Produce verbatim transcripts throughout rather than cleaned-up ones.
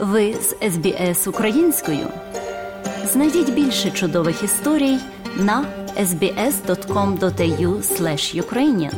Ви з ес бі ес українською. Знайдіть більше чудових історій на ес бі ес крапка ком крапка ей ю слеш юкрейніан.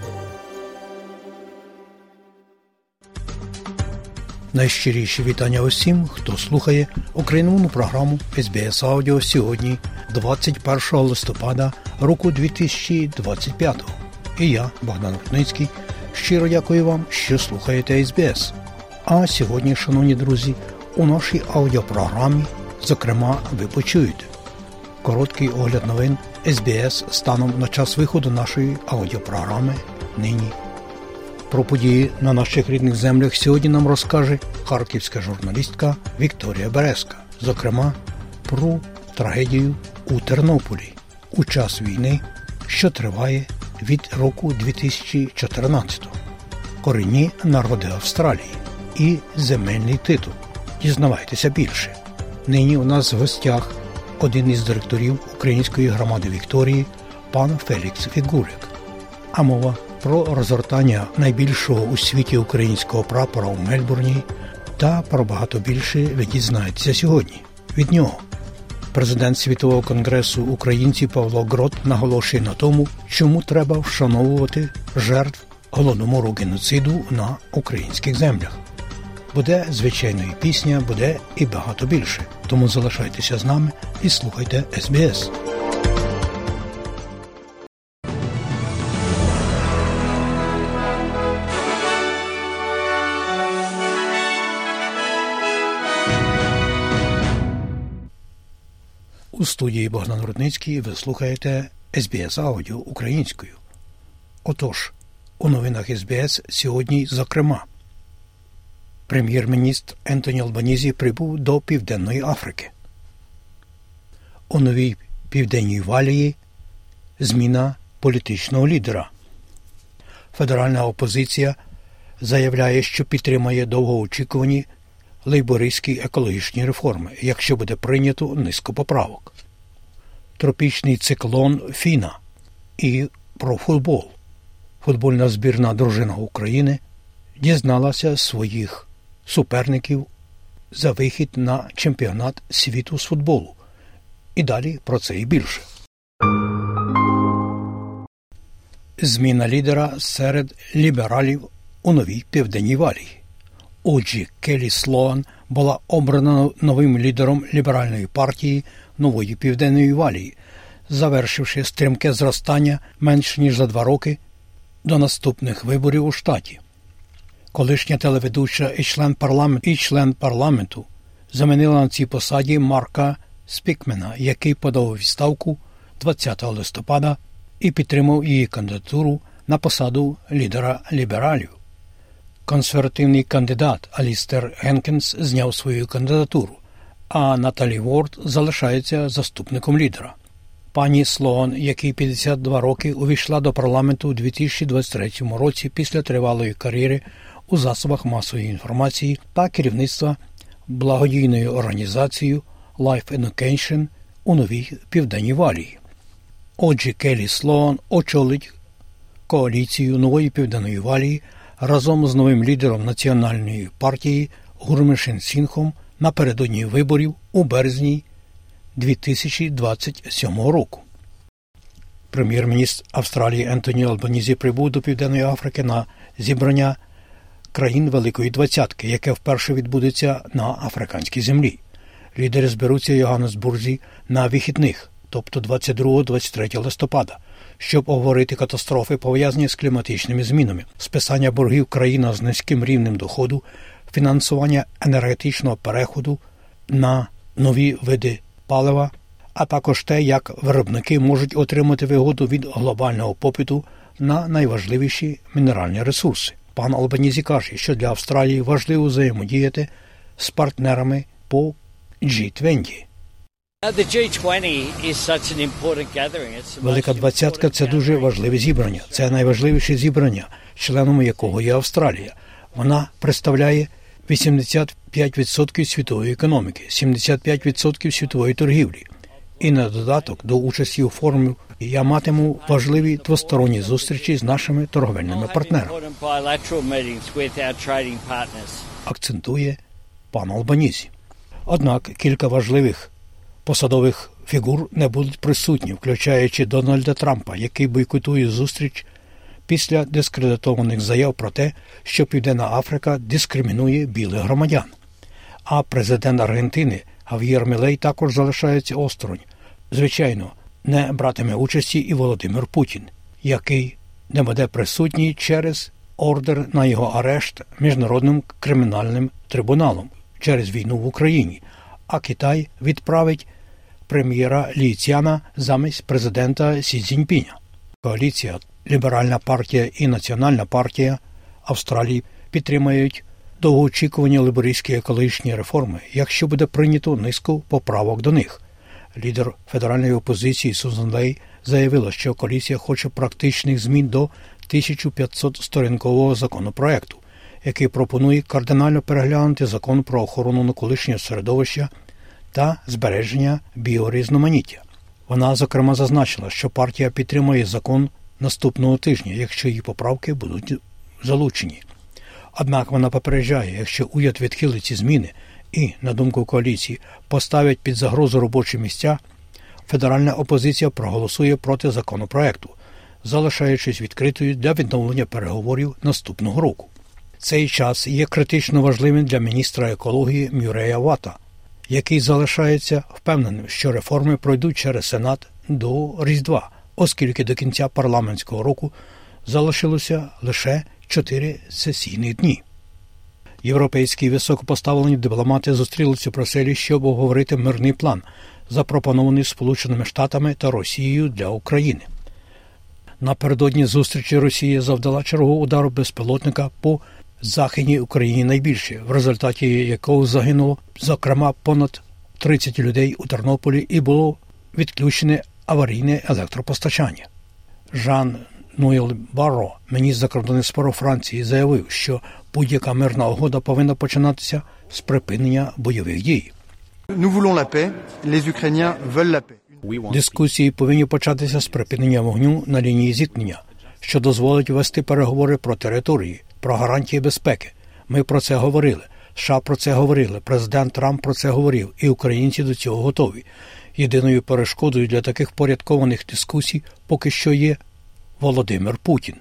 Найщиріші вітання усім, хто слухає україномовну програму ес бі ес Аудіо сьогодні, двадцять першого листопада року дві тисячі двадцять п'ятого. І я, Богдан Рудницький, щиро дякую вам, що слухаєте ес бі ес. А сьогодні, шановні друзі, у нашій аудіопрограмі, зокрема, ви почуєте короткий огляд новин ес бі ес станом на час виходу нашої аудіопрограми нині. Про події на наших рідних землях сьогодні нам розкаже харківська журналістка Вікторія Березка. Зокрема, про трагедію у Тернополі у час війни, що триває від року дві тисячі чотирнадцятого. Корінні народи Австралії і земельний титул. Дізнавайтеся більше. Нині у нас в гостях один із директорів української громади Вікторії, пан Фелікс Фігурик. А мова про розгортання найбільшого у світі українського прапора у Мельбурні та про багато більше ви дізнаєтеся сьогодні від нього. Президент Світового конгресу українців Павло Грот наголошує на тому, чому треба вшановувати жертв голодомору геноциду на українських землях. Буде, звичайно, і пісня, буде і багато більше. Тому залишайтеся з нами і слухайте ес бі ес. У студії Богдан Рудницький ви слухаєте ес бі ес Аудіо українською. Отож, у новинах ес бі ес сьогодні, зокрема, прем'єр-міністр Ентоні Албанізі прибув до Південної Африки. У Новій Південній Валії зміна політичного лідера. Федеральна опозиція заявляє, що підтримає довгоочікувані лейбористські екологічні реформи, якщо буде прийнято низку поправок. Тропічний циклон Фіна і про футбол. Футбольна збірна дружина України дізналася своїх суперників за вихід на чемпіонат світу з футболу. І далі про це і більше. Зміна лідера серед лібералів у Новій Південній Валії. Оджі Келлі Слоан була обрана новим лідером ліберальної партії Нової Південної Валії, завершивши стрімке зростання менш ніж за два роки до наступних виборів у штаті. Колишня телеведуча і член парламенту, і член парламенту замінила на цій посаді Марка Спікмена, який подав у відставку двадцятого листопада і підтримав її кандидатуру на посаду лідера лібералів. Консервативний кандидат Алістер Генкінс зняв свою кандидатуру, а Наталі Ворд залишається заступником лідера. Пані Слоан, якій п'ятдесят два роки, увійшла до парламенту у дві тисячі двадцять третьому році після тривалої кар'єри у засобах масової інформації та керівництва благодійною організацією Life Education у Новій Південній Валії. Оджі Келлі Слоан очолить коаліцію Нової Південної Валії разом з новим лідером національної партії Гурмішин Сінхом напередодні виборів у березні дві тисячі двадцять сьомого року. Прем'єр-міністр Австралії Ентоні Албанізі прибув до Південної Африки на зібрання країн Великої Двадцятки, яке вперше відбудеться на африканській землі. Лідери зберуться в Йоганнесбурзі на вихідних, тобто двадцять другого - двадцять третього листопада, щоб обговорити катастрофи, пов'язані з кліматичними змінами, списання боргів країна з низьким рівнем доходу, фінансування енергетичного переходу на нові види палива, а також те, як виробники можуть отримати вигоду від глобального попиту на найважливіші мінеральні ресурси. Пан Албанізі каже, що для Австралії важливо взаємодіяти з партнерами по джі двадцять. Велика Двадцятка – це дуже важливе зібрання. Це найважливіше зібрання, членом якого є Австралія. Вона представляє вісімдесят п'ять відсотків світової економіки, сімдесят п'ять відсотків світової торгівлі. І на додаток до участі у форумі я матиму важливі двосторонні зустрічі з нашими торговельними партнерами. Акцентує пан Албанізі. Однак кілька важливих посадових фігур не будуть присутні, включаючи Дональда Трампа, який бойкотує зустріч після дискредитованих заяв про те, що Південна Африка дискримінує білих громадян. А президент Аргентини Хав'єр Мілей також залишається осторонь. Звичайно, не братиме участі і Володимир Путін, який не буде присутній через ордер на його арешт Міжнародним кримінальним трибуналом через війну в Україні, а Китай відправить прем'єра Лі Цяна замість президента Сі Цзіньпіня. Коаліція, Ліберальна партія і Національна партія Австралії підтримають довгоочікувані лейбористські екологічні реформи, якщо буде прийнято низку поправок до них. Лідер федеральної опозиції Сузан Лей заявила, що коаліція хоче практичних змін до тисяча п'ятсот сторінкового законопроекту, який пропонує кардинально переглянути закон про охорону навколишнього середовища та збереження біорізноманіття. Вона, зокрема, зазначила, що партія підтримує закон наступного тижня, якщо її поправки будуть залучені. Однак вона попереджає, якщо уряд відхилить ці зміни і, на думку коаліції, поставить під загрозу робочі місця, федеральна опозиція проголосує проти законопроекту, залишаючись відкритою для відновлення переговорів наступного року. Цей час є критично важливим для міністра екології Мюррея Вата, який залишається впевненим, що реформи пройдуть через Сенат до Різдва, оскільки до кінця парламентського року залишилося лише чотири сесійні дні. Європейські високопоставлені дипломати зустрілися в Брюсселі, щоб обговорити мирний план, запропонований Сполученими Штатами та Росією для України. Напередодні зустрічі Росія завдала чергового удару безпілотника по Західній Україні найбільше, в результаті якого загинуло, зокрема, понад тридцять людей у Тернополі і було відключене аварійне електропостачання. Жан-Нуель Барро, міністр закордонних справ Франції, заявив, що будь-яка мирна угода повинна починатися з припинення бойових дій. Дискусії повинні початися з припинення вогню на лінії зіткнення, що дозволить вести переговори про території, про гарантії безпеки. Ми про це говорили, США про це говорили, президент Трамп про це говорив, і українці до цього готові. Єдиною перешкодою для таких порядкованих дискусій поки що є Володимир Путін.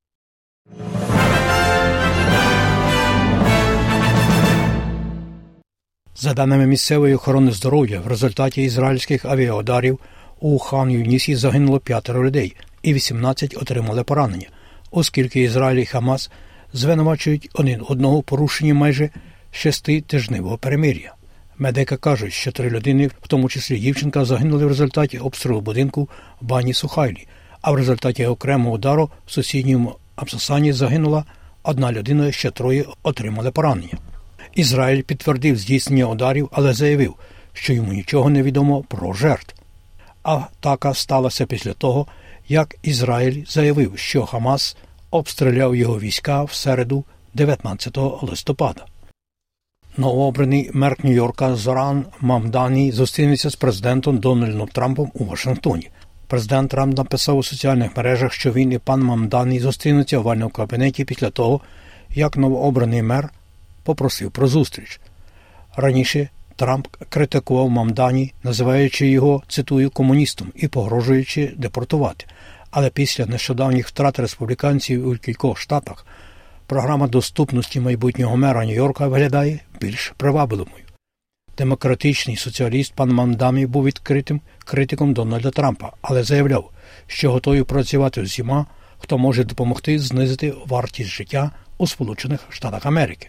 За даними місцевої охорони здоров'я, в результаті ізраїльських авіаударів у Хан-Юнісі загинуло п'ятеро людей і вісімнадцять отримали поранення, оскільки Ізраїль і Хамас звинувачують один одного в порушенні майже шеститижневого перемир'я. Медики кажуть, що три людини, в тому числі дівчинка, загинули в результаті обстрілу будинку в Бані Сухайлі, а в результаті окремого удару в сусідньому Абсасані загинула одна людина, ще троє отримали поранення. Ізраїль підтвердив здійснення ударів, але заявив, що йому нічого не відомо про жертв. Атака сталася після того, як Ізраїль заявив, що Хамас обстріляв його війська в середу дев'ятнадцятого листопада. Новообраний мер Нью-Йорка Зоран Мамдані зустрінеться з президентом Дональдом Трампом у Вашингтоні. Президент Трамп написав у соціальних мережах, що він і пан Мамдані зустрінуться в овальному кабінеті після того, як новообраний мер попросив про зустріч. Раніше Трамп критикував Мамдані, називаючи його, цитую, комуністом і погрожуючи депортувати. Але після нещодавніх втрат республіканців у кількох штатах програма доступності майбутнього мера Нью-Йорка виглядає більш привабливою. Демократичний соціаліст пан Мамдані був відкритим критиком Дональда Трампа, але заявляв, що готовий працювати з усіма, хто може допомогти знизити вартість життя у Сполучених Штатах Америки.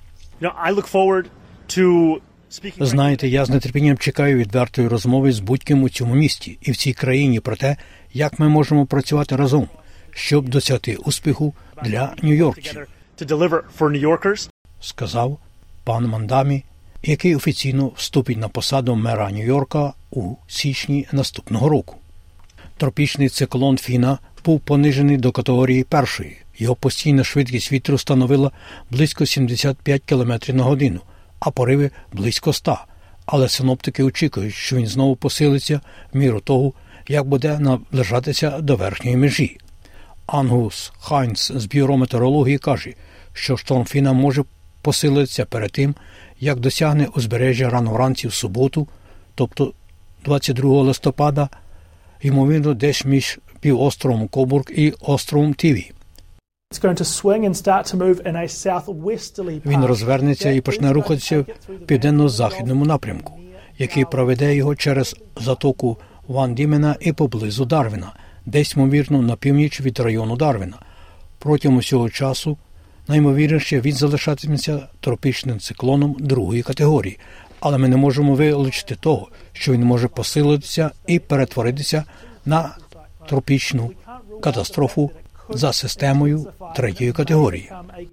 Знаєте, я з нетерпінням чекаю відвертої розмови з будь-ким у цьому місті і в цій країні про те, як ми можемо працювати разом, щоб досягти успіху для нью-йоркців, сказав пан Мамдані, який офіційно вступить на посаду мера Нью-Йорка у січні наступного року. Тропічний циклон Фіна був понижений до категорії першої. Його постійна швидкість вітру становила близько сімдесят п'ять кілометрів на годину, а пориви близько ста. Але синоптики очікують, що він знову посилиться в міру того, як буде наближатися до верхньої межі. Ангус Хайнс з бюро метеорології каже, що шторм Фіна може посилиться перед тим, як досягне узбережжя рано вранці в суботу, тобто двадцять другого листопада, ймовірно, десь між півостровом Кобург і островом Тіві. Він розвернеться і почне рухатися в південно-західному напрямку, який проведе його через затоку Ван Дімена і поблизу Дарвіна, десь, ймовірно, на північ від району Дарвіна. Протягом усього часу, наймовірніше, він залишатиметься тропічним циклоном другої категорії, але ми не можемо вилучити того, що він може посилитися і перетворитися на тропічну катастрофу за системою третьої категорії.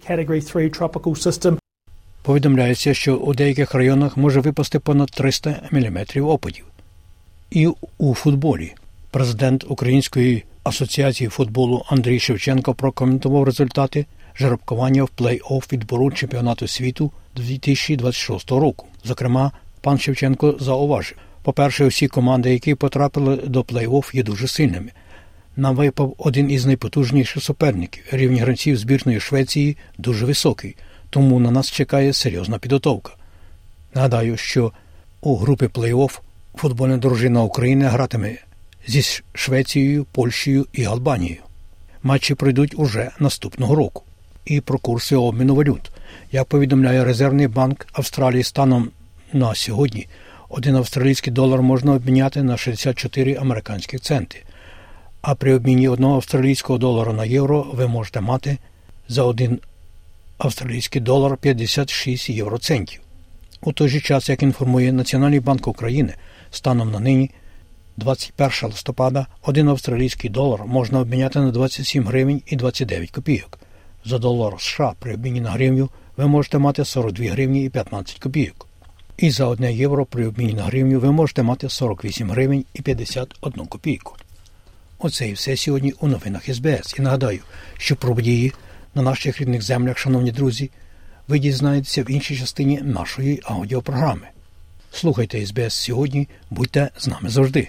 Повідомляється, що у деяких районах може випасти понад триста міліметрів опадів. І у футболі. Президент Української асоціації футболу Андрій Шевченко прокоментував результати жеребкування в плей-офф відбору чемпіонату світу дві тисячі двадцять шостого року. Зокрема, пан Шевченко зауважив: по-перше, усі команди, які потрапили до плей-офф, є дуже сильними. Нам випав один із найпотужніших суперників. Рівень гравців збірної Швеції дуже високий, тому на нас чекає серйозна підготовка. Нагадаю, що у групі плей-офф футбольна дружина України гратиме зі Швецією, Польщею і Албанією. Матчі пройдуть уже наступного року. І про курси обміну валют. Як повідомляє Резервний банк Австралії, станом на сьогодні один австралійський долар можна обміняти на шістдесят чотири американських центи. А при обміні одного австралійського долара на євро ви можете мати за один австралійський долар п'ятдесят шість євроцентів. У той же час, як інформує Національний банк України, станом на нині, двадцять першого листопада, один австралійський долар можна обміняти на двадцять сім гривень і двадцять дев'ять копійок. За долар США при обміні на гривню ви можете мати сорок дві гривні і п'ятнадцять копійок. І за одне євро при обміні на гривню ви можете мати сорок вісім гривень і п'ятдесят одну копійку. Оце і все сьогодні у новинах ес бе ес. І нагадаю, що про події на наших рідних землях, шановні друзі, ви дізнаєтеся в іншій частині нашої аудіопрограми. Слухайте ес бе ес сьогодні, будьте з нами завжди.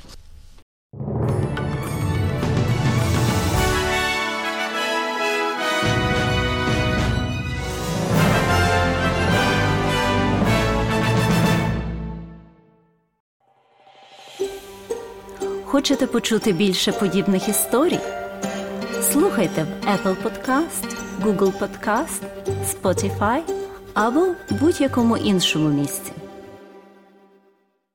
Хочете почути більше подібних історій? Слухайте в Apple Podcast, Google Podcast, Spotify або будь-якому іншому місці.